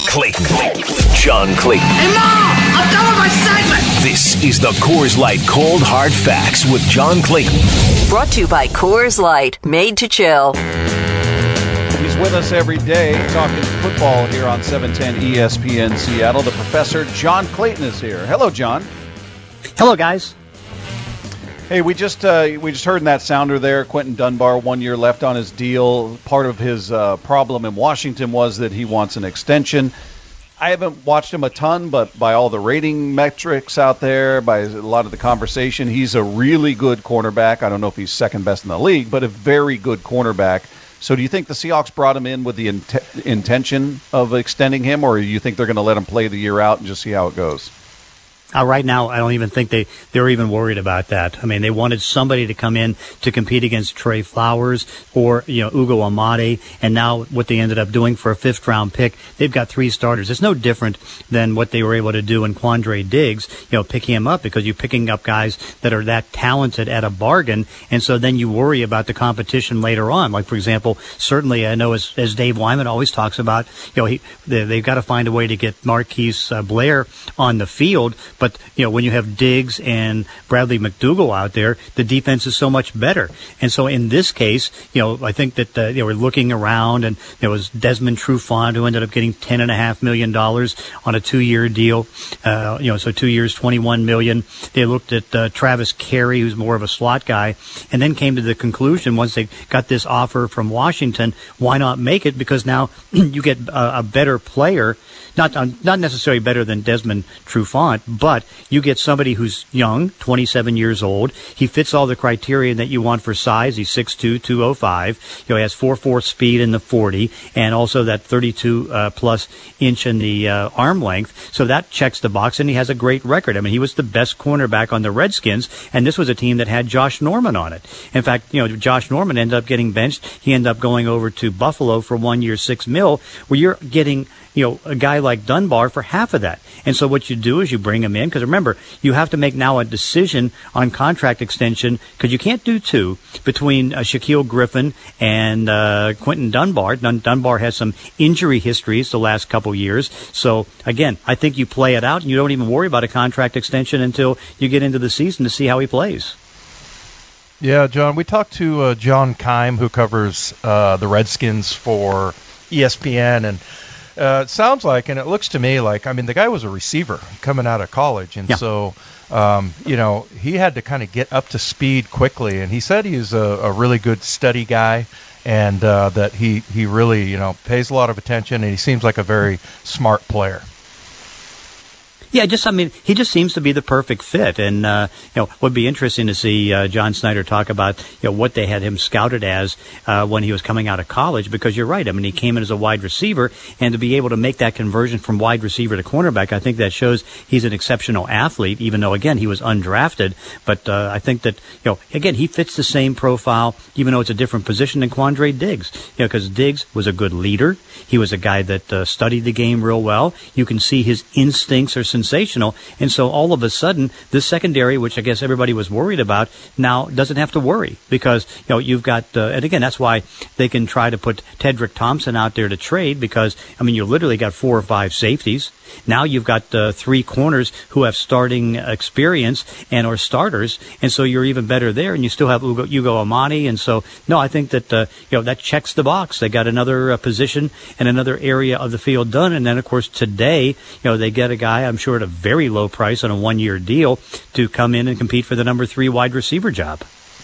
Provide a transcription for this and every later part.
Clayton. John Clayton. Hey, Mom! I'm done with my segment! This is the Coors Light Cold Hard Facts with John Clayton. Brought to you by Coors Light, made to chill. He's with us every day talking football here on 710 ESPN Seattle. The professor, John Clayton, is here. Hello, John. Hello, guys. Hey, we just heard in that sounder there, Quentin Dunbar, 1 year left on his deal. Part of his problem in Washington was that he wants an extension. I haven't watched him a ton, but by all the rating metrics out there, by a lot of the conversation, he's a really good cornerback. I don't know if he's second best in the league, but a very good cornerback. So do you think the Seahawks brought him in with the intention of extending him, or do you think they're going to let him play the year out and just see how it goes? Right now, I don't even think they're even worried about that. I mean, they wanted somebody to come in to compete against Trey Flowers or, Ugo Amadi. And now what they ended up doing for a fifth-round pick, they've got three starters. It's no different than what they were able to do in Quandre Diggs, picking him up because you're picking up guys that are that talented at a bargain. And so then you worry about the competition later on. Like, for example, certainly I know as Dave Wyman always talks about, they've got to find a way to get Marquise Blair on the field. But, when you have Diggs and Bradley McDougall out there, the defense is so much better. And so in this case, I think that they were looking around, and there was Desmond Trufant, who ended up getting $10.5 million on a 2-year deal. So 2 years, $21 million. They looked at Travis Carey, who's more of a slot guy, and then came to the conclusion once they got this offer from Washington, why not make it? Because now you get a better player, not necessarily better than Desmond Trufant, but you get somebody who's young, 27 years old. He fits all the criteria that you want for size. He's 6'2", 205. He has 4.4 speed in the 40, and also that 32 plus inch in the arm length. So that checks the box, and he has a great record. I mean, he was the best cornerback on the Redskins, and this was a team that had Josh Norman on it. In fact, Josh Norman ended up getting benched. He ended up going over to Buffalo for 1 year, $6 million, where you're getting a guy like Dunbar for half of that. And so what you do is you bring him in, because remember, you have to make now a decision on contract extension, because you can't do two, between Shaquille Griffin and Quentin Dunbar. Dunbar has some injury histories the last couple years. So, again, I think you play it out, and you don't even worry about a contract extension until you get into the season to see how he plays. Yeah, John, we talked to John Keim, who covers the Redskins for ESPN, and it sounds like, and it looks to me like, the guy was a receiver coming out of college, and so, he had to kind of get up to speed quickly, and he said he's a really good study guy, and that he really, pays a lot of attention, and he seems like a very smart player. Yeah, he just seems to be the perfect fit. And, would be interesting to see John Snyder talk about, what they had him scouted as when he was coming out of college, because you're right. He came in as a wide receiver, and to be able to make that conversion from wide receiver to cornerback, I think that shows he's an exceptional athlete, even though, again, he was undrafted. But I think that, again, he fits the same profile, even though it's a different position than Quandre Diggs. Because Diggs was a good leader. He was a guy that studied the game real well. You can see his instincts are sensational, and so all of a sudden, this secondary, which I guess everybody was worried about, now doesn't have to worry, because you've got, and again, that's why they can try to put Tedrick Thompson out there to trade, because you literally got 4 or 5 safeties. Now you've got 3 corners who have starting experience and are starters, and so you're even better there, and you still have Ugo Amadi, and so no, I think that that checks the box. They got another position and another area of the field done, and then of course today, they get a guy, I'm sure at a very low price on a 1-year deal, to come in and compete for the number 3 wide receiver job.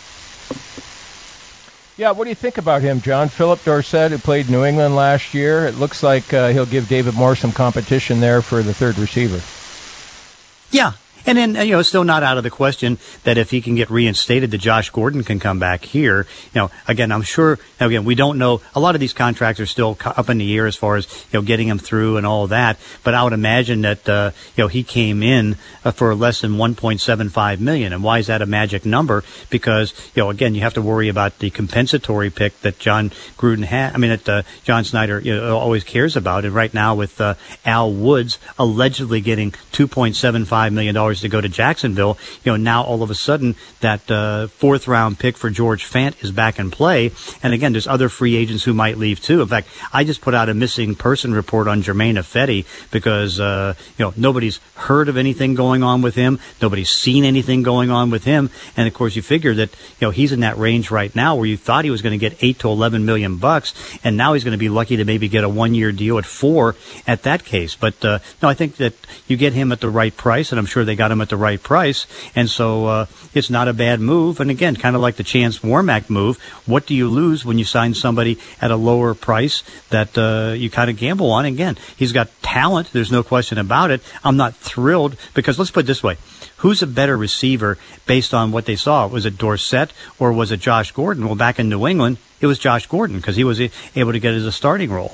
Yeah, what do you think about him, John? Philip Dorsett, who played New England last year, it looks like he'll give David Moore some competition there for the third receiver. Yeah. And then, it's still not out of the question that if he can get reinstated, that Josh Gordon can come back here. Again, I'm sure, again, we don't know. A lot of these contracts are still up in the air as far as, getting him through and all that. But I would imagine that, he came in for less than $1.75 million. And why is that a magic number? Because, again, you have to worry about the compensatory pick that John Gruden that John Snyder always cares about. And right now with Al Woods allegedly getting $2.75 million course, to go to Jacksonville. Now all of a sudden that 4th round pick for George Fant is back in play. And again, there's other free agents who might leave too. In fact, I just put out a missing person report on Jermaine Ifedi because, nobody's heard of anything going on with him. Nobody's seen anything going on with him. And of course, you figure that, he's in that range right now where you thought he was going to get $8 to $11 million, and now he's going to be lucky to maybe get a 1-year deal at $4 at that case. But, no, I think that you get him at the right price, and I'm sure they got him at the right price. And so, it's not a bad move. And again, kind of like the Chance Warmack move, what do you lose when you sign somebody at a lower price that, you kind of gamble on? Again, he's got talent. There's no question about it. I'm not thrilled because let's put it this way. Who's a better receiver based on what they saw? Was it Dorsett or was it Josh Gordon? Well, back in New England, it was Josh Gordon because he was able to get as a starting role.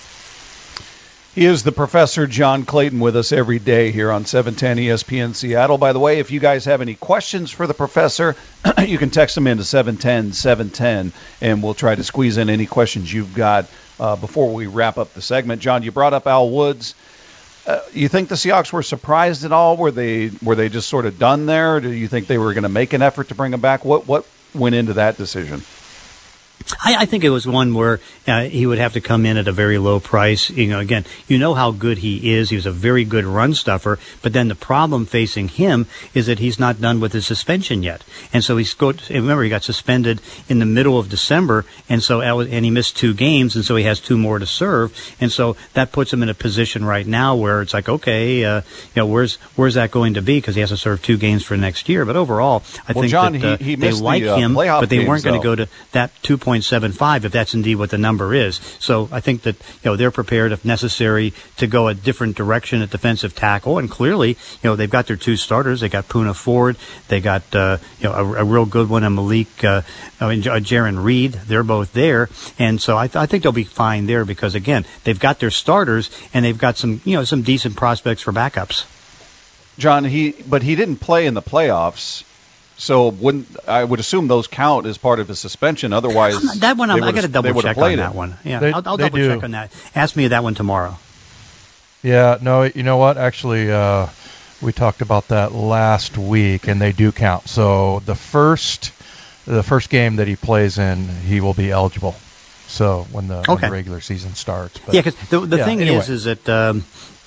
He is the Professor John Clayton with us every day here on 710 ESPN Seattle. By the way, if you guys have any questions for the Professor, you can text them into 710-710, and we'll try to squeeze in any questions you've got before we wrap up the segment. John, you brought up Al Woods. You think the Seahawks were surprised at all? Were they just sort of done there? Or do you think they were going to make an effort to bring him back? What went into that decision? I think it was one where he would have to come in at a very low price. Again, how good he is. He was a very good run stuffer. But then the problem facing him is that he's not done with his suspension yet. And so remember, he got suspended in the middle of December, and he missed 2 games, and so he has 2 more to serve. And so that puts him in a position right now where it's like, okay, where's that going to be? Because he has to serve 2 games for next year. But overall, I think John, that he they like him, but they weren't going to go to that 2.75 if that's indeed what the number is. So I think that they're prepared, if necessary, to go a different direction at defensive tackle. And clearly, they've got their 2 starters. They got Poona Ford. They got a real good one, and Jaron Reed. They're both there, and so I think they'll be fine there because again, they've got their starters and they've got some decent prospects for backups. John, but he didn't play in the playoffs. So I would assume those count as part of his suspension. Otherwise, that one I got to double check on that one. Yeah, I'll double check on that. Ask me that one tomorrow. Yeah, no, you know what? Actually, we talked about that last week, and they do count. So the first game that he plays in, he will be eligible. So when the regular season starts. But, yeah, because the thing anyway. is that.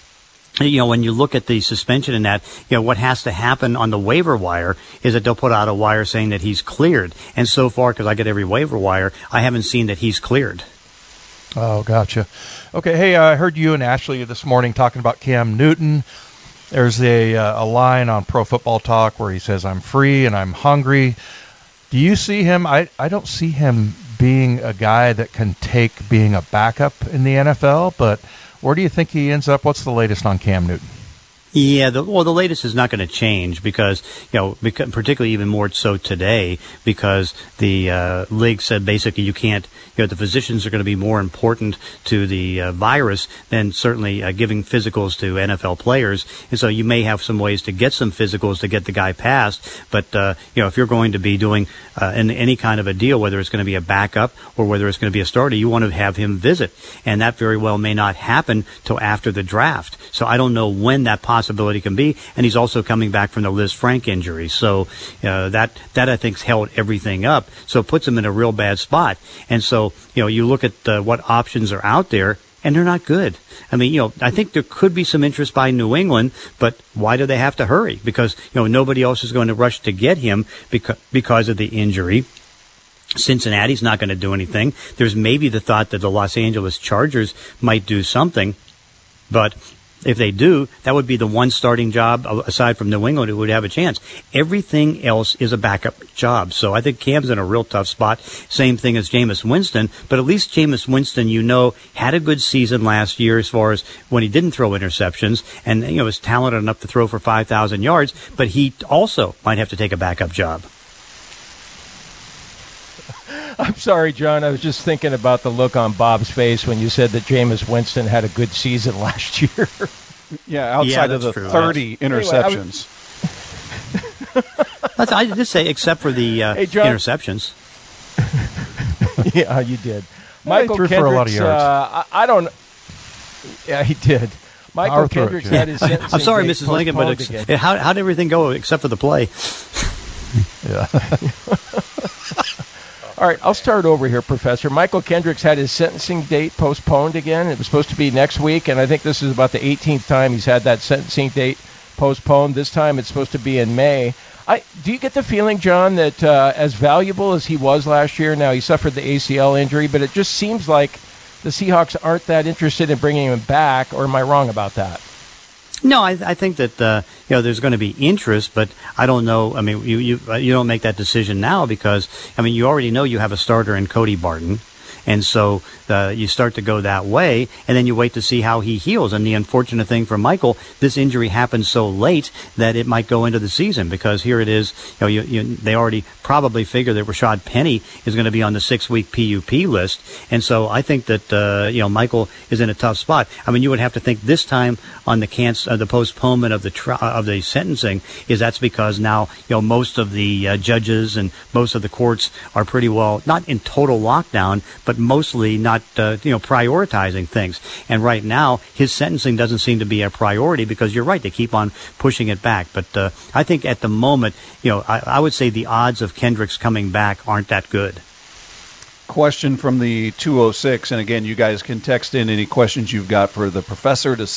When you look at the suspension and that, what has to happen on the waiver wire is that they'll put out a wire saying that he's cleared. And so far, because I get every waiver wire, I haven't seen that he's cleared. Oh, gotcha. Okay, hey, I heard you and Ashley this morning talking about Cam Newton. There's a line on Pro Football Talk where he says, "I'm free and I'm hungry." Do you see him? I don't see him being a guy that can take being a backup in the NFL, but where do you think he ends up? What's the latest on Cam Newton? Yeah, the latest is not going to change because, particularly even more so today, because the league said basically you can't, the physicians are going to be more important to the virus than certainly giving physicals to NFL players. And so you may have some ways to get some physicals to get the guy passed. But, if you're going to be doing in any kind of a deal, whether it's going to be a backup or whether it's going to be a starter, you want to have him visit. And that very well may not happen till after the draft. So I don't know when that possibility can be, and he's also coming back from the Liz Frank injury, so that I think's held everything up. So it puts him in a real bad spot. And so you look at what options are out there, and they're not good. I mean, I think there could be some interest by New England, but why do they have to hurry? Because nobody else is going to rush to get him because of the injury. Cincinnati's not going to do anything. There's maybe the thought that the Los Angeles Chargers might do something, but if they do, that would be the one starting job aside from New England who would have a chance. Everything else is a backup job. So I think Cam's in a real tough spot. Same thing as Jameis Winston. But at least Jameis Winston, had a good season last year as far as when he didn't throw interceptions. And, was talented enough to throw for 5,000 yards. But he also might have to take a backup job. I'm sorry, John. I was just thinking about the look on Bob's face when you said that Jameis Winston had a good season last year. Yeah, outside of the true. 30 interceptions. Anyway, I just say except for the interceptions. Yeah, you did. Michael threw Kendricks, for a lot of yards. I don't. Yeah, he did. Michael Kendricks had his sentencing I'm sorry, date Mrs. Lincoln, but postponed how did everything go except for the play? Yeah. All right, I'll start over here, Professor. Michael Kendricks had his sentencing date postponed again. It was supposed to be next week, and I think this is about the 18th time he's had that sentencing date postponed. This time it's supposed to be in May. Do you get the feeling, John, that as valuable as he was last year, now he suffered the ACL injury, but it just seems like the Seahawks aren't that interested in bringing him back, or am I wrong about that? No, I think that there's going to be interest, but I don't know. I mean, you don't make that decision now because you already know you have a starter in Cody Barton. And so you start to go that way, and then you wait to see how he heals. And the unfortunate thing for Michael, this injury happened so late that it might go into the season because here it is. They already probably figure that Rashad Penny is going to be on the 6-week PUP list. And so I think that Michael is in a tough spot. You would have to think this time on the postponement of the sentencing is that's because now most of the judges and most of the courts are pretty well not in total lockdown, but mostly not, prioritizing things. And right now, his sentencing doesn't seem to be a priority because you're right, they keep on pushing it back. But I think at the moment, I would say the odds of Kendricks coming back aren't that good. Question from the 206, and again, you guys can text in any questions you've got for the professor to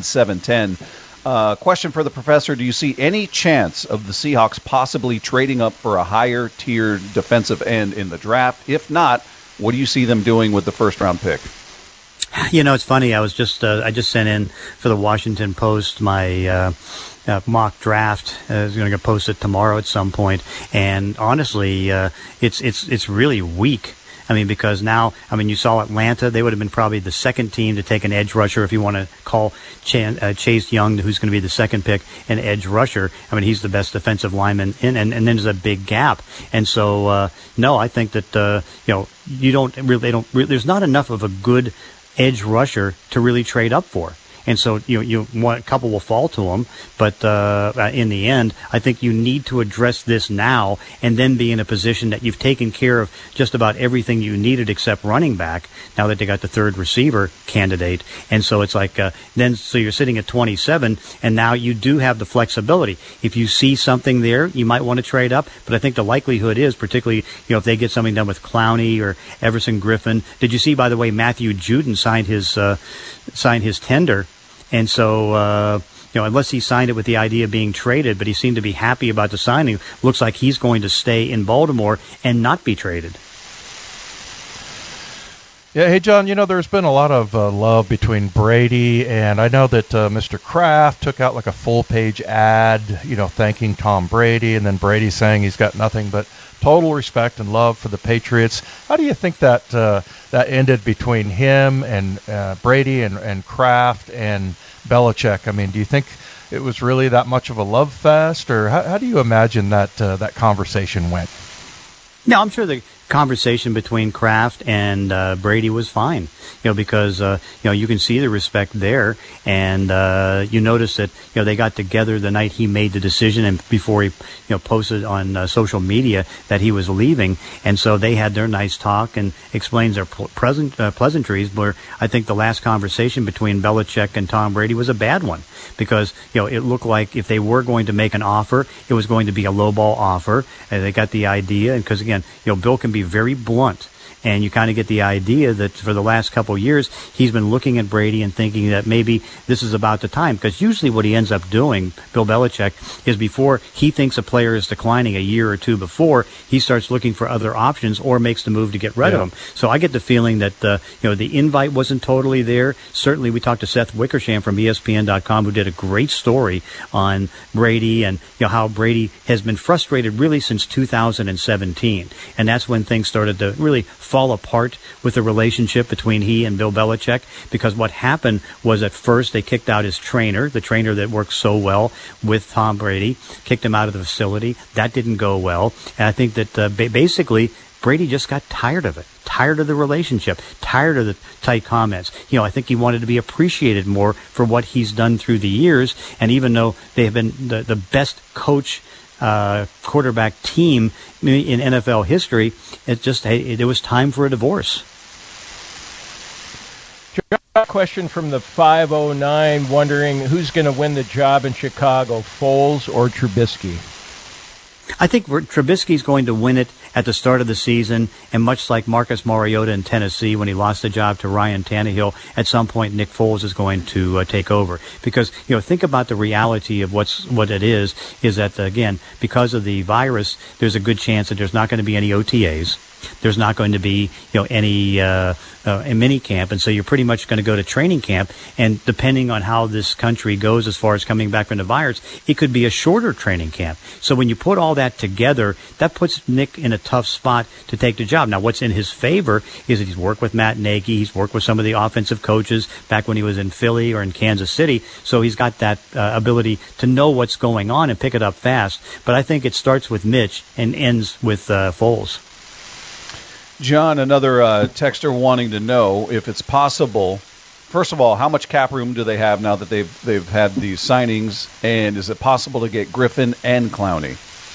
710-710. Question for the professor, do you see any chance of the Seahawks possibly trading up for a higher-tiered defensive end in the draft? If not, what do you see them doing with the first-round pick? It's funny. I just sent in for the Washington Post my mock draft. I was going to get posted tomorrow at some point, and honestly, it's really weak. Because now, you saw Atlanta. They would have been probably the second team to take an edge rusher if you want to call Chase Young, who's going to be the second pick, an edge rusher. He's the best defensive lineman and then there's a big gap. And so, no, I think that, there's not enough of a good edge rusher to really trade up for. And so, a couple will fall to him, but in the end, I think you need to address this now and then be in a position that you've taken care of just about everything you needed except running back, now that they got the third receiver candidate. And so it's like, so you're sitting at 27, and now you do have the flexibility. If you see something there, you might want to trade up, but I think the likelihood is, particularly, if they get something done with Clowney or Everson Griffin. Did you see, by the way, Matthew Judon signed his tender? And so, unless he signed it with the idea of being traded, but he seemed to be happy about the signing, looks like he's going to stay in Baltimore and not be traded. Yeah, hey, John, there's been a lot of love between Brady, and I know that Mr. Kraft took out like a full-page ad, thanking Tom Brady, and then Brady saying he's got nothing but total respect and love for the Patriots. How do you think that that ended between him and Brady and Kraft and Belichick? Do you think it was really that much of a love fest, or how do you imagine that that conversation went? No, I'm sure the conversation between Kraft and Brady was fine, because you can see the respect there, and you notice that they got together the night he made the decision and before he posted on social media that he was leaving, and so they had their nice talk and explains their pleasantries. Where I think the last conversation between Belichick and Tom Brady was a bad one because it looked like if they were going to make an offer, it was going to be a lowball offer, and they got the idea, and because again, Bill can be very blunt, and you kind of get the idea that for the last couple of years he's been looking at Brady and thinking that maybe this is about the time, because usually what he ends up doing, Bill Belichick, is before he thinks a player is declining a year or two before, he starts looking for other options or makes the move to get rid of him. So I get the feeling that the invite wasn't totally there. Certainly we talked to Seth Wickersham from ESPN.com, who did a great story on Brady and how Brady has been frustrated really since 2017, and that's when things started to really fall apart with the relationship between he and Bill Belichick, because what happened was at first they kicked out his trainer, the trainer that worked so well with Tom Brady, kicked him out of the facility. That didn't go well. And I think that basically Brady just got tired of it, tired of the relationship, tired of the tight comments. I think he wanted to be appreciated more for what he's done through the years. And even though they have been the best coach quarterback team in NFL history, it was time for a divorce. John, A question from the 509 wondering who's going to win the job in Chicago, Foles or Trubisky? I think Trubisky's going to win it at the start of the season, and much like Marcus Mariota in Tennessee when he lost the job to Ryan Tannehill, at some point Nick Foles is going to take over. Because, think about the reality of what it is that, again, because of the virus, there's a good chance that there's not going to be any OTAs. There's not going to be, any mini camp, and so you're pretty much going to go to training camp. And depending on how this country goes as far as coming back from the virus, it could be a shorter training camp. So when you put all that together, that puts Nick in a tough spot to take the job. Now, what's in his favor is that he's worked with Matt Nagy, he's worked with some of the offensive coaches back when he was in Philly or in Kansas City. So he's got that ability to know what's going on and pick it up fast. But I think it starts with Mitch and ends with Foles. John, another texter wanting to know if it's possible. First of all, how much cap room do they have now that they've had these signings, and is it possible to get Griffin and Clowney?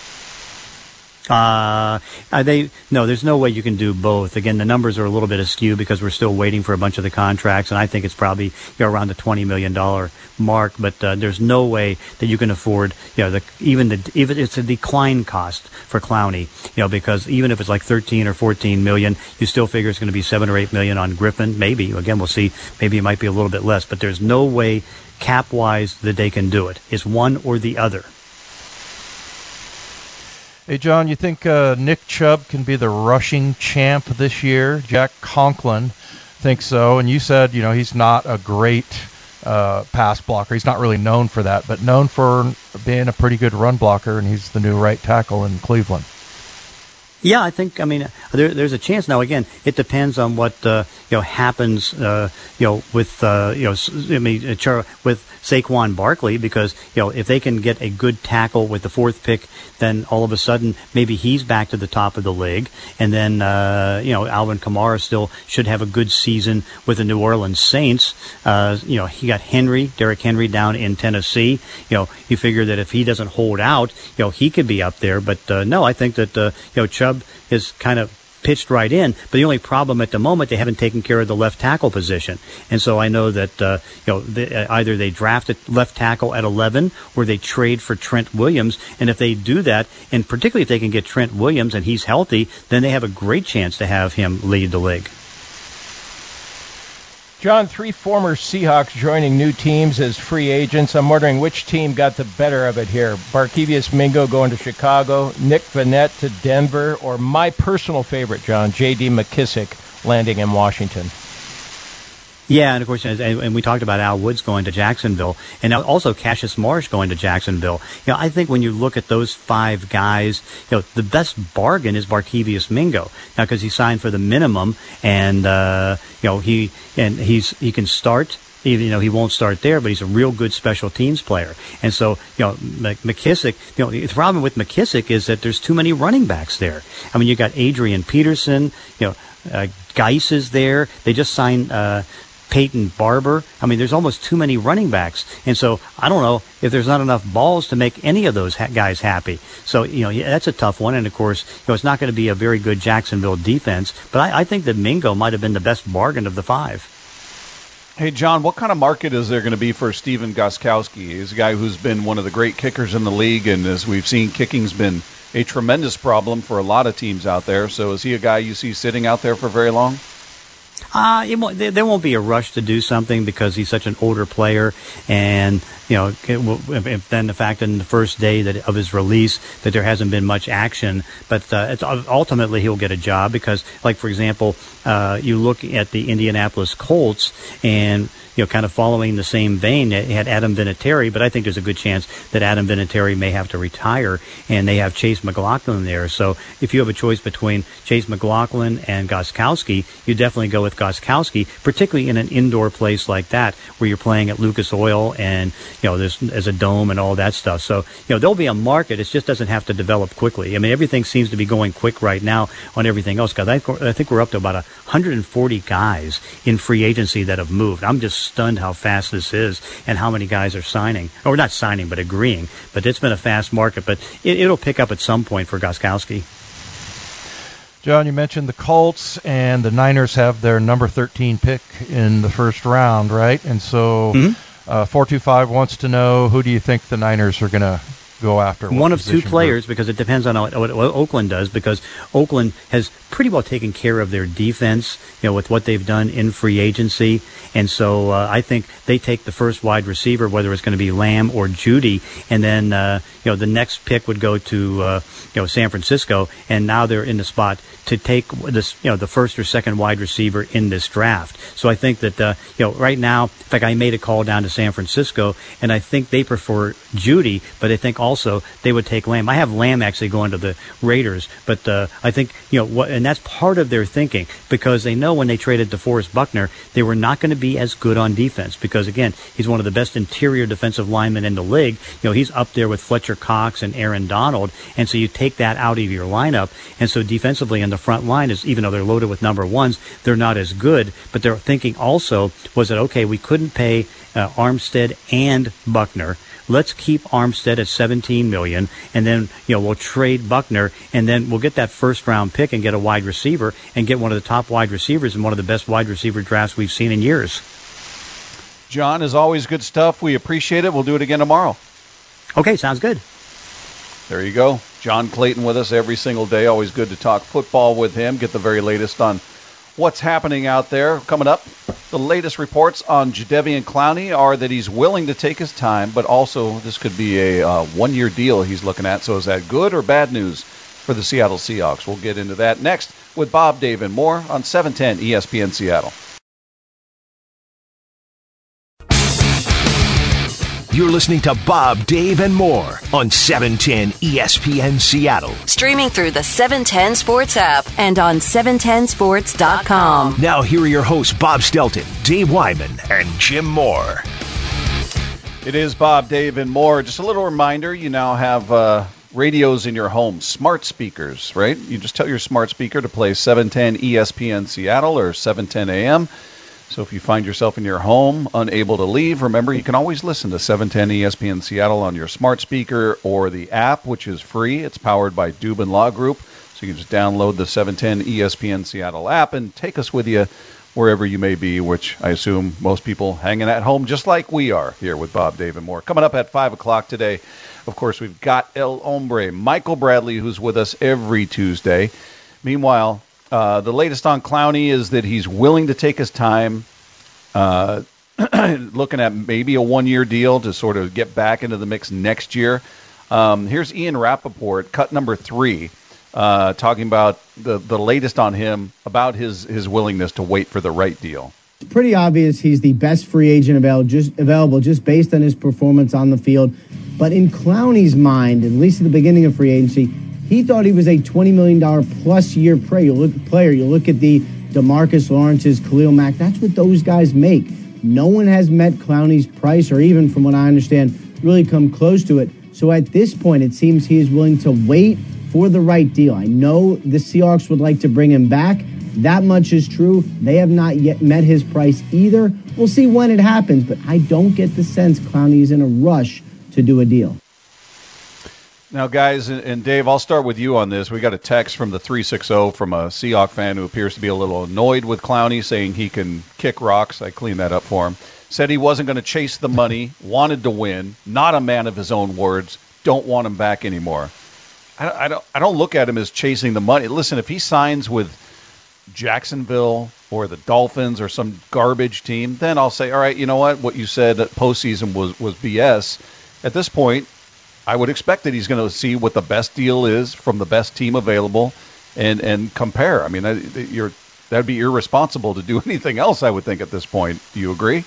No, there's no way you can do both. Again, the numbers are a little bit askew because we're still waiting for a bunch of the contracts, and I think it's probably around the $20 million mark. But there's no way that you can afford, even it's a decline cost for Clowney, because even if it's like 13 or 14 million, you still figure it's going to be 7 or 8 million on Griffin. Maybe again, we'll see. Maybe it might be a little bit less, but there's no way cap wise that they can do it. It's one or the other. Hey, John, you think Nick Chubb can be the rushing champ this year? Jack Conklin thinks so, and you said, he's not a great pass blocker. He's not really known for that, but known for being a pretty good run blocker, and he's the new right tackle in Cleveland. Yeah, I think, there's a chance. Now, again, it depends on what, happens, with Saquon Barkley, because, if they can get a good tackle with the 4th pick, then all of a sudden, maybe he's back to the top of the league. And then, Alvin Kamara still should have a good season with the New Orleans Saints. He got Derrick Henry down in Tennessee. You figure that if he doesn't hold out, he could be up there. But, no, I think that, Chubb is kind of pitched right in, but the only problem at the moment, they haven't taken care of the left tackle position. And so I know that, either they draft a left tackle at 11 or they trade for Trent Williams. And if they do that, and particularly if they can get Trent Williams and he's healthy, then they have a great chance to have him lead the league. John, 3 former Seahawks joining new teams as free agents. I'm wondering which team got the better of it here. Barkevious Mingo going to Chicago, Nick Vannett to Denver, or my personal favorite, John, J.D. McKissick landing in Washington. Yeah, and of course, and we talked about Al Woods going to Jacksonville, and also Cassius Marsh going to Jacksonville. I think when you look at those 5 guys, the best bargain is Barkevious Mingo. Now, because he signed for the minimum, and he can start. Even he won't start there, but he's a real good special teams player. And so, McKissick, the problem with McKissick is that there's too many running backs there. You got Adrian Peterson, Geis is there. They just signed Peyton Barber. There's almost too many running backs. And so I don't know if there's not enough balls to make any of those guys happy. So, that's a tough one. And, of course, it's not going to be a very good Jacksonville defense. But I think that Mingo might have been the best bargain of the 5. Hey, John, what kind of market is there going to be for Stephen Gostkowski? He's a guy who's been one of the great kickers in the league, and as we've seen, kicking's been a tremendous problem for a lot of teams out there. So is he a guy you see sitting out there for very long? There won't be a rush to do something because he's such an older player, and then the fact that in the first day of his release that there hasn't been much action, but ultimately he'll get a job because, like for example, you look at the Indianapolis Colts and kind of following the same vein, they had Adam Vinatieri, but I think there's a good chance that Adam Vinatieri may have to retire, and they have Chase McLaughlin there. So if you have a choice between Chase McLaughlin and Gostkowski, you definitely go with Gostkowski, particularly in an indoor place like that where you're playing at Lucas Oil and there's a dome and all that stuff. So there'll be a market. It just doesn't have to develop quickly. Everything seems to be going quick right now on everything else. Because I think we're up to about 140 guys in free agency that have moved. I'm just stunned how fast this is and how many guys are signing, or not signing, but agreeing. But it's been a fast market, but it'll pick up at some point for Gostkowski. John, you mentioned the Colts, and the Niners have their number 13 pick in the first round, right? And so 425 wants to know, who do you think the Niners are going to go after? One of two players, because it depends on what Oakland does, because Oakland has pretty well taken care of their defense, with what they've done in free agency. And so I think they take the first wide receiver, whether it's going to be Lamb or Judy, and then the next pick would go to San Francisco, and now they're in the spot to take this the first or second wide receiver in this draft. So I think that right now, in fact, I made a call down to San Francisco, and I think they prefer Judy, but I think also they would take Lamb. I have Lamb actually going to the Raiders, but I think and that's part of their thinking, because they know when they traded DeForest Buckner, they were not going to be as good on defense, because again, he's one of the best interior defensive linemen in the league. He's up there with Fletcher Cox and Aaron Donald, and so you take that out of your lineup, and so defensively in the front line, is even though they're loaded with number ones, they're not as good. But their thinking also was that, okay, we couldn't pay Armstead and Buckner. Let's keep Armstead at $17 million, and then we'll trade Buckner, and then we'll get that first round pick and get a wide receiver and get one of the top wide receivers and one of the best wide receiver drafts we've seen in years. John, as always, good stuff. We appreciate it. We'll do it again tomorrow. Okay, sounds good. There you go. John Clayton with us every single day. Always good to talk football with him. Get the very latest on what's happening out there. Coming up, the latest reports on Jadeveon Clowney are that he's willing to take his time, but also this could be a one-year deal he's looking at. So is that good or bad news for the Seattle Seahawks? We'll get into that next with Bob, Dave, and more on 710 ESPN Seattle. You're listening to Bob, Dave, and more on 710 ESPN Seattle. Streaming through the 710 Sports app and on 710sports.com. Now here are your hosts, Bob Stelton, Dave Wyman, and Jim Moore. It is Bob, Dave, and more. Just a little reminder, you now have radios in your home, smart speakers, right? You just tell your smart speaker to play 710 ESPN Seattle or 710 AM. So if you find yourself in your home, unable to leave, remember you can always listen to 710 ESPN Seattle on your smart speaker or the app, which is free. It's powered by Dubin Law Group. So you can just download the 710 ESPN Seattle app and take us with you wherever you may be, which I assume most people hanging at home just like we are here with Bob, Dave, and more. Coming up at 5 o'clock today, of course, we've got El Hombre, Michael Bradley, who's with us every Tuesday. Meanwhile, the latest on Clowney is that he's willing to take his time, looking at maybe a one-year deal to sort of get back into the mix next year. Here's Ian Rappaport, cut number 3, talking about the latest on him, about his willingness to wait for the right deal. It's pretty obvious he's the best free agent available just based on his performance on the field. But in Clowney's mind, at least at the beginning of free agency, he thought he was a $20 million plus year player. You look at the DeMarcus Lawrence's, Khalil Mack. That's what those guys make. No one has met Clowney's price, or even, from what I understand, really come close to it. So at this point, it seems he is willing to wait for the right deal. I know the Seahawks would like to bring him back. That much is true. They have not yet met his price either. We'll see when it happens, but I don't get the sense Clowney is in a rush to do a deal. Now, guys, and Dave, I'll start with you on this. We got a text from the 360 from a Seahawks fan who appears to be a little annoyed with Clowney, saying he can kick rocks. I cleaned that up for him. Said he wasn't going to chase the money, wanted to win, not a man of his own words, don't want him back anymore. I don't look at him as chasing the money. Listen, if he signs with Jacksonville or the Dolphins or some garbage team, then I'll say, all right, you know what you said that postseason was BS. At this point, I would expect that he's going to see what the best deal is from the best team available and compare. I mean, that'd be irresponsible to do anything else, I would think, at this point. Do you agree?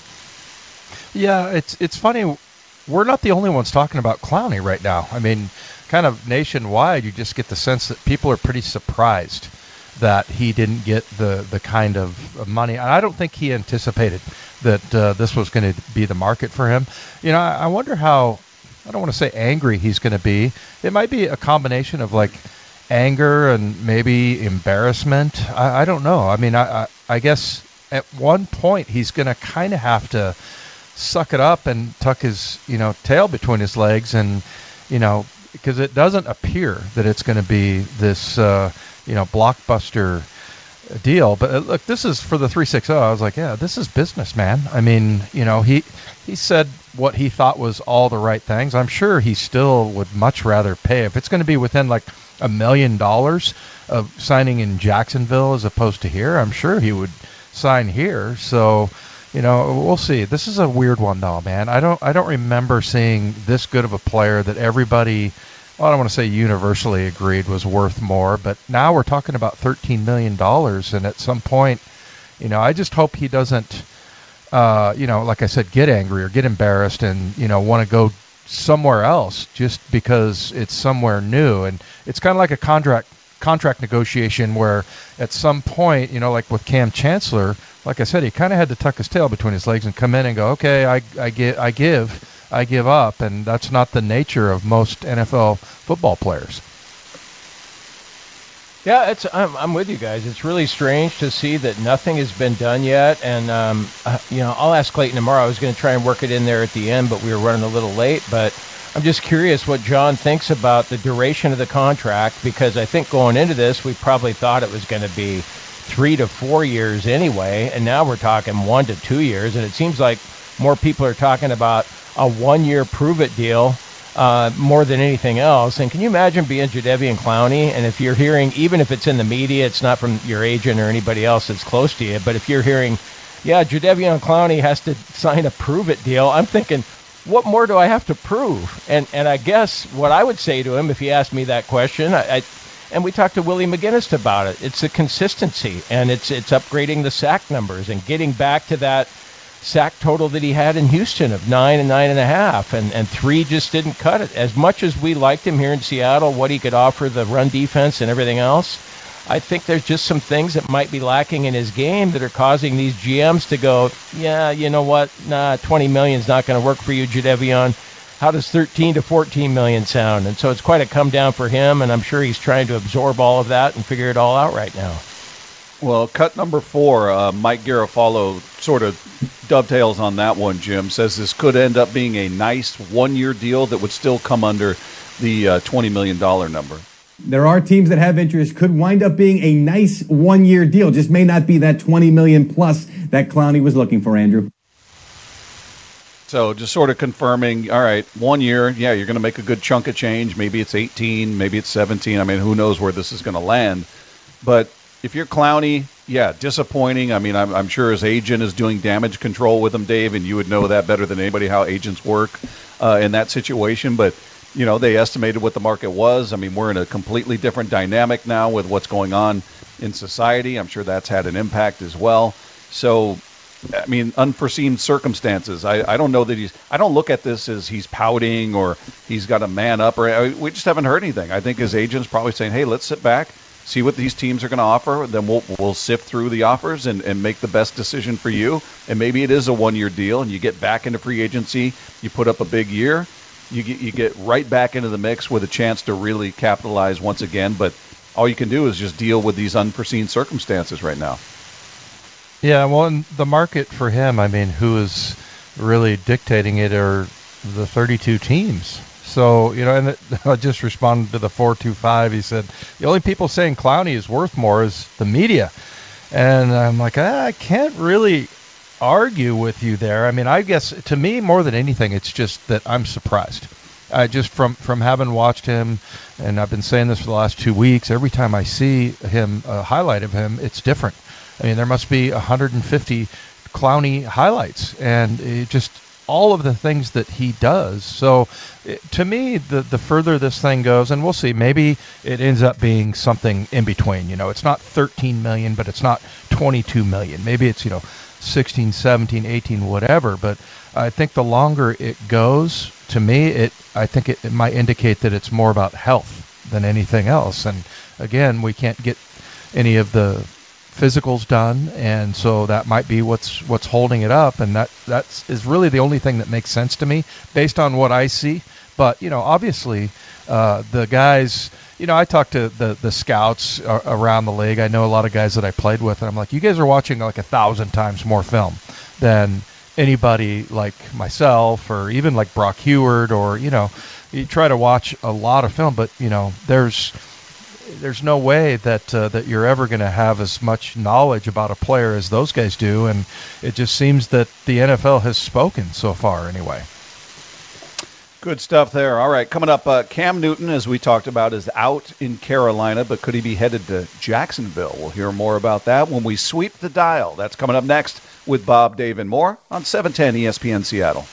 Yeah, it's funny. We're not the only ones talking about Clowney right now. I mean, kind of nationwide, you just get the sense that people are pretty surprised that he didn't get the kind of money. I don't think he anticipated that this was going to be the market for him. You know, I wonder how, I don't want to say angry he's going to be. It might be a combination of like anger and maybe embarrassment. I don't know. I mean, I guess at one point he's going to kind of have to suck it up and tuck his, tail between his legs and, because it doesn't appear that it's going to be this, blockbuster deal. But look, this is for the 360. I was like, yeah, this is business, man. I mean, he said what he thought was all the right things. I'm sure he still would much rather pay if it's going to be within like $1 million of signing in Jacksonville as opposed to here. I'm sure he would sign here. So, we'll see. This is a weird one though, man. I don't remember seeing this good of a player that everybody, I don't want to say universally agreed was worth more, but now we're talking about $13 million. And at some point, I just hope he doesn't, like I said, get angry or get embarrassed and, want to go somewhere else just because it's somewhere new. And it's kind of like a contract negotiation where at some point, like with Cam Chancellor, like I said, he kind of had to tuck his tail between his legs and come in and go, okay, I give up, and that's not the nature of most NFL football players. Yeah, I'm with you guys. It's really strange to see that nothing has been done yet, and I'll ask Clayton tomorrow. I was going to try and work it in there at the end, but we were running a little late. But I'm just curious what John thinks about the duration of the contract, because I think going into this, we probably thought it was going to be 3 to 4 years anyway, and now we're talking 1 to 2 years, and it seems like more people are talking about a 1-year prove-it deal more than anything else. And can you imagine being Jadeveon Clowney? And if you're hearing, even if it's in the media, it's not from your agent or anybody else that's close to you, but if you're hearing, yeah, Jadeveon Clowney has to sign a prove-it deal, I'm thinking, what more do I have to prove? And I guess what I would say to him if he asked me that question, and we talked to Willie McGinnis about it, it's the consistency, and it's upgrading the sack numbers and getting back to that sack total that he had in Houston of 9 and 9.5, and 3 just didn't cut it. As much as we liked him here in Seattle, what he could offer the run defense and everything else, I think there's just some things that might be lacking in his game that are causing these GMs to go, yeah, you know what, nah, $20 million is not going to work for you, Jadeveon. How does 13 to 14 million sound? And so it's quite a come down for him, and I'm sure he's trying to absorb all of that and figure it all out right now. Well, cut number 4, Mike Garafolo sort of dovetails on that one, Jim. Says this could end up being a nice 1-year deal that would still come under the $20 million number. There are teams that have interest. Could wind up being a nice 1-year deal. Just may not be that $20 million plus that Clowney was looking for, Andrew. So just sort of confirming, all right, 1 year, yeah, you're going to make a good chunk of change. Maybe it's 18, maybe it's 17. I mean, who knows where this is going to land. But if you're Clowney, yeah, disappointing. I mean, I'm sure his agent is doing damage control with him, Dave, and you would know that better than anybody how agents work in that situation. But, they estimated what the market was. I mean, we're in a completely different dynamic now with what's going on in society. I'm sure that's had an impact as well. So, I mean, unforeseen circumstances. I don't know that I don't look at this as he's pouting or he's got a man up. We just haven't heard anything. I think his agent's probably saying, hey, let's sit back, see what these teams are going to offer. Then we'll sift through the offers and make the best decision for you. And maybe it is a 1-year deal and you get back into free agency. You put up a big year. You get right back into the mix with a chance to really capitalize once again. But all you can do is just deal with these unforeseen circumstances right now. Yeah, well, and the market for him, I mean, who is really dictating it are the 32 teams. So, and I just responded to the 425. He said, the only people saying Clowney is worth more is the media. And I'm like, I can't really argue with you there. I mean, I guess to me, more than anything, it's just that I'm surprised. Just from having watched him, and I've been saying this for the last 2 weeks, every time I see him, a highlight of him, it's different. I mean, there must be 150 Clowney highlights, and just all of the things that he does. So to me, the further this thing goes, and we'll see, maybe it ends up being something in between. It's not 13 million, but it's not 22 million. Maybe it's, 16, 17, 18, whatever. But I think the longer it goes, to me, I think it might indicate that it's more about health than anything else. And again, we can't get any of the physicals done, and so that might be what's holding it up, and that is really the only thing that makes sense to me based on what I see. But obviously the guys, I talk to the scouts around the league. I know a lot of guys that I played with, and I'm like, you guys are watching like 1,000 times more film than anybody like myself or even like Brock Heward, or you try to watch a lot of film, but there's there's no way that you're ever going to have as much knowledge about a player as those guys do, and it just seems that the NFL has spoken so far anyway. Good stuff there. All right, coming up, Cam Newton, as we talked about, is out in Carolina, but could he be headed to Jacksonville? We'll hear more about that when we sweep the dial. That's coming up next with Bob, Dave, and more on 710 ESPN Seattle.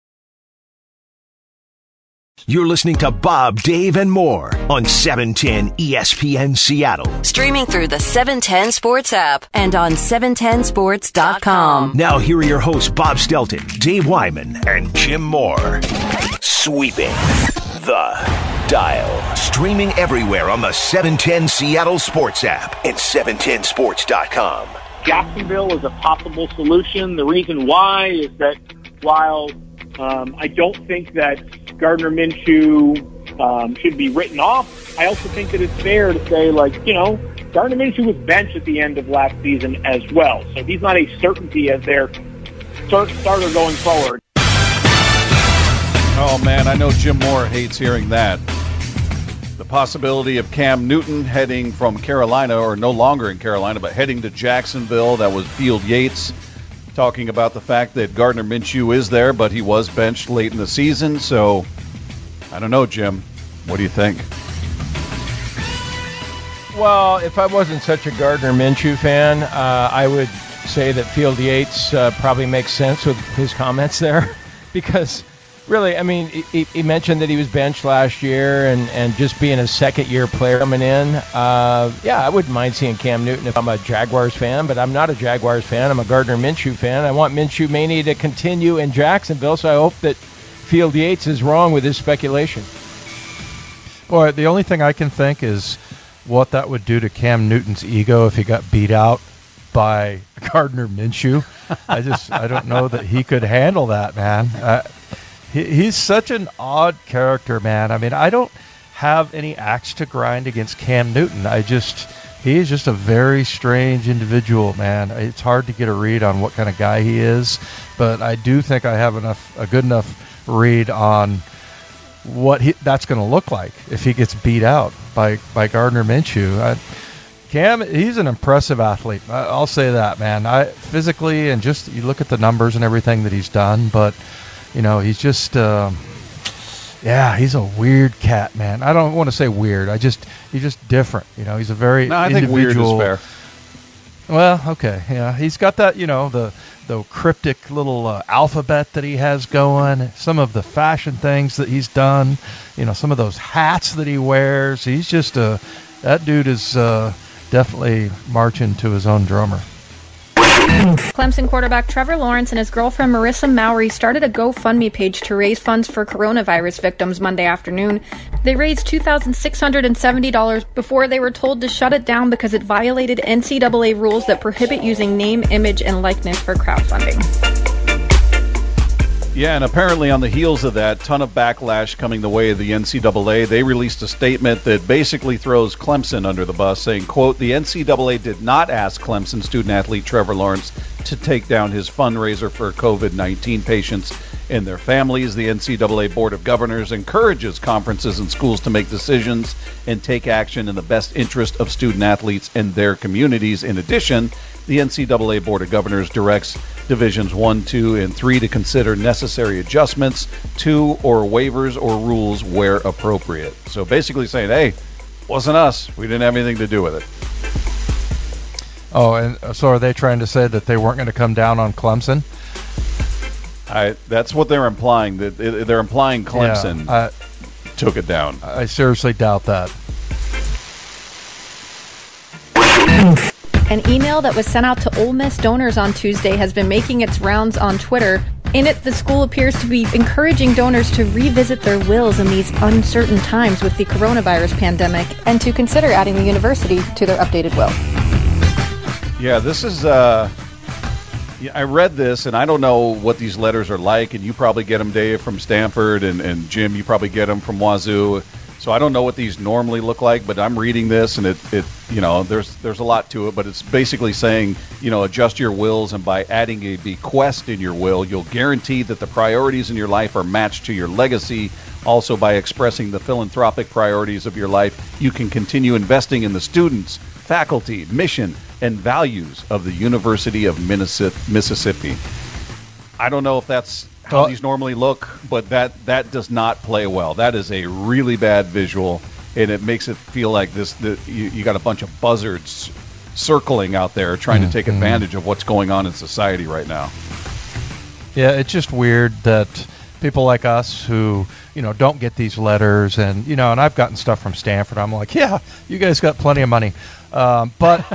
You're listening to Bob, Dave, and more on 710 ESPN Seattle. Streaming through the 710 Sports app and on 710sports.com. Now here are your hosts, Bob Stelton, Dave Wyman, and Jim Moore. Sweeping the dial. Streaming everywhere on the 710 Seattle Sports app and 710sports.com. Jacksonville is a possible solution. The reason why is that while I don't think that Gardner Minshew should be written off, I also think that it's fair to say, Gardner Minshew was benched at the end of last season as well. So he's not a certainty as their starter going forward. Oh, man, I know Jim Moore hates hearing that. The possibility of Cam Newton heading from Carolina, or no longer in Carolina, but heading to Jacksonville. That was Field Yates talking about the fact that Gardner Minshew is there, but he was benched late in the season. So, I don't know, Jim. What do you think? Well, if I wasn't such a Gardner Minshew fan, I would say that Field Yates probably makes sense with his comments there. Because, really, I mean, he mentioned that he was benched last year and just being a second-year player coming in. I wouldn't mind seeing Cam Newton if I'm a Jaguars fan, but I'm not a Jaguars fan. I'm a Gardner Minshew fan. I want Minshew mania to continue in Jacksonville, so I hope that Field Yates is wrong with his speculation. Well, the only thing I can think is what that would do to Cam Newton's ego if he got beat out by Gardner Minshew. I don't know that he could handle that, man. He's such an odd character, man. I mean, I don't have any axe to grind against Cam Newton. He is just a very strange individual, man. It's hard to get a read on what kind of guy he is, but I do think I have a good enough read on what that's going to look like if he gets beat out by Gardner Minshew. Cam, he's an impressive athlete. I'll say that, man. Physically, and just you look at the numbers and everything that he's done, but he's just, he's a weird cat, man. I don't want to say weird. He's just different. He's a very individual. I think weird is fair. Well, okay, yeah. He's got that, the cryptic little alphabet that he has going, some of the fashion things that he's done, some of those hats that he wears. He's just that dude is definitely marching to his own drummer. Clemson quarterback Trevor Lawrence and his girlfriend Marissa Mowry started a GoFundMe page to raise funds for coronavirus victims Monday afternoon. They raised $2,670 before they were told to shut it down because it violated NCAA rules that prohibit using name, image, and likeness for crowdfunding. Yeah, and apparently on the heels of that, ton of backlash coming the way of the NCAA. They released a statement that basically throws Clemson under the bus, saying, quote, the NCAA did not ask Clemson student-athlete Trevor Lawrence to take down his fundraiser for COVID-19 patients and their families. The NCAA Board of Governors encourages conferences and schools to make decisions and take action in the best interest of student-athletes and their communities. In addition, the NCAA Board of Governors directs Divisions 1, 2, and 3 to consider necessary adjustments to or waivers or rules where appropriate. So basically saying, hey, wasn't us. We didn't have anything to do with it. Oh, and so are they trying to say that they weren't going to come down on Clemson? That's what they're implying. That they're implying Clemson took it down. I seriously doubt that. An email that was sent out to Ole Miss donors on Tuesday has been making its rounds on Twitter. In it, the school appears to be encouraging donors to revisit their wills in these uncertain times with the coronavirus pandemic and to consider adding the university to their updated will. Yeah, this is... I read this, and I don't know what these letters are like, and you probably get them, Dave, from Stanford, and Jim, you probably get them from Wazoo. So I don't know what these normally look like, but I'm reading this, and it there's a lot to it, but it's basically saying, adjust your wills, and by adding a bequest in your will, you'll guarantee that the priorities in your life are matched to your legacy. Also, by expressing the philanthropic priorities of your life, you can continue investing in the students, faculty, mission, and values of the University of Mississippi. I don't know if that's how these normally look, but that does not play well. That is a really bad visual, and it makes it feel like you got a bunch of buzzards circling out there trying to take advantage of what's going on in society right now. Yeah, it's just weird that people like us who, don't get these letters, and, and I've gotten stuff from Stanford. I'm like, yeah, you guys got plenty of money. But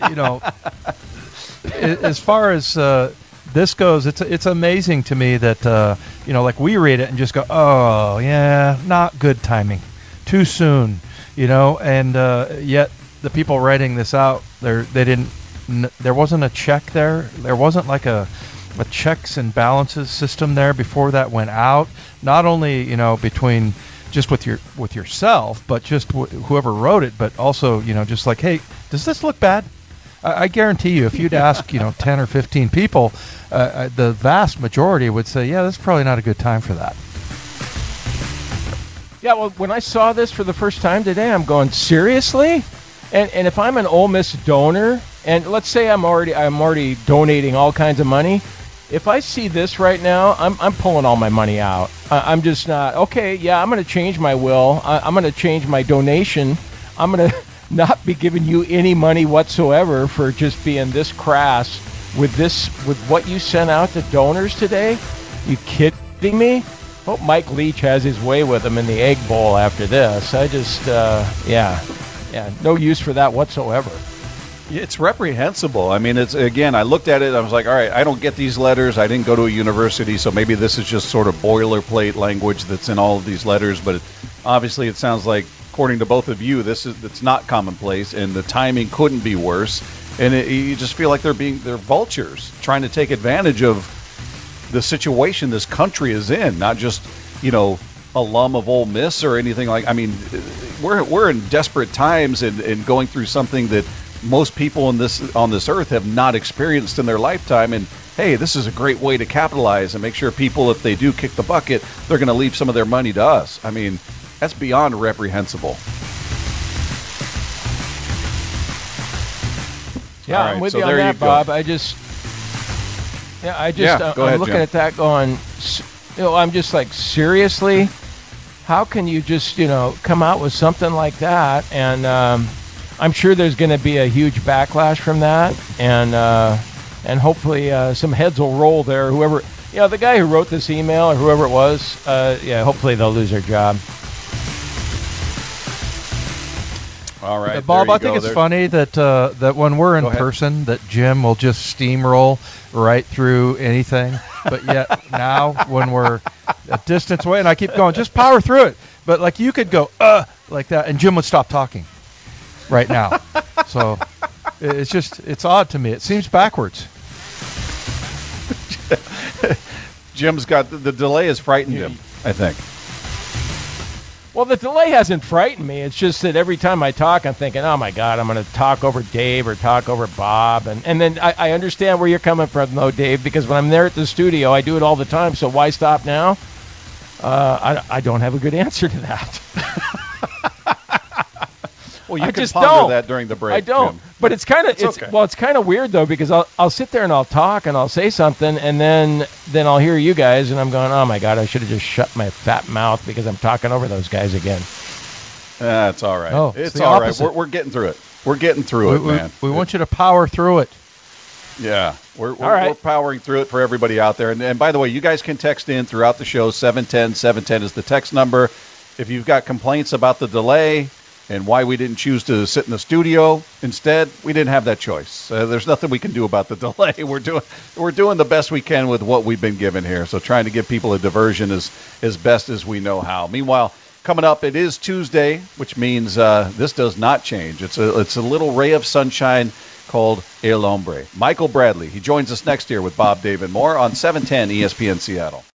as far as this goes, it's amazing to me that, like we read it and just go, oh, yeah, not good timing. Too soon, and yet the people writing this out, there wasn't a check there. There wasn't like a checks and balances system there before that went out. Not only between just with yourself, but just whoever wrote it, but also just like, hey, does this look bad? I guarantee you, if you'd ask 10 or 15 people, the vast majority would say, yeah, this is probably not a good time for that. Yeah, well, when I saw this for the first time today, I'm going, seriously? And if I'm an Ole Miss donor, and let's say I'm already donating all kinds of money, if I see this right now, I'm pulling all my money out. I'm just not, okay, yeah, I'm going to change my will. I'm going to change my donation. I'm going to not be giving you any money whatsoever for just being this crass with what you sent out to donors today. You kidding me? Hope Mike Leach has his way with him in the Egg Bowl after this. I just, no use for that whatsoever. It's reprehensible. I mean, I looked at it, I was like, all right, I don't get these letters. I didn't go to a university, so maybe this is just sort of boilerplate language that's in all of these letters, but obviously it sounds like, according to both of you, it's not commonplace, and the timing couldn't be worse, and you just feel like they're vultures trying to take advantage of the situation this country is in, not just, alum of Ole Miss or anything like. I mean, we're in desperate times and going through something that most people on this earth have not experienced in their lifetime. And hey, this is a great way to capitalize and make sure people, if they do kick the bucket, they're going to leave some of their money to us. I mean, that's beyond reprehensible. Yeah, right, I'm with you on that, Bob. I'm looking at that going, I'm just like, seriously? How can you just, come out with something like that? And I'm sure there's going to be a huge backlash from that, and hopefully some heads will roll there. Whoever, the guy who wrote this email or whoever it was, hopefully they'll lose their job. All right, Bob. I think it's funny that when we're in person, that Jim will just steamroll right through anything. But yet now, when we're a distance away, and I keep going, just power through it. But like you could go like that, and Jim would stop talking right now. So it's odd to me. It seems backwards. Jim's got the delay has frightened him, I think. Well, the delay hasn't frightened me. It's just that every time I talk, I'm thinking, oh, my God, I'm going to talk over Dave or talk over Bob. And then I understand where you're coming from, though, Dave, because when I'm there at the studio, I do it all the time. So why stop now? I don't have a good answer to that. Well, you can ponder that during the break. I don't. Jim. But it's kind of weird, though, because I'll sit there and I'll talk and I'll say something, and then I'll hear you guys, and I'm going, oh, my God, I should have just shut my fat mouth because I'm talking over those guys again. That's all right. Oh, it's all right. We're getting through it. We're getting through it, man. We want you to power through it. Yeah, we're powering through it for everybody out there. And by the way, you guys can text in throughout the show. 710-710 is the text number. If you've got complaints about the delay and why we didn't choose to sit in the studio instead, we didn't have that choice. There's nothing we can do about the delay. We're doing the best we can with what we've been given here. So trying to give people a diversion as best as we know how. Meanwhile, coming up, it is Tuesday, which means this does not change. It's a little ray of sunshine called El Hombre. Michael Bradley. He joins us next year with Bob, Dave, and more on 710 ESPN Seattle.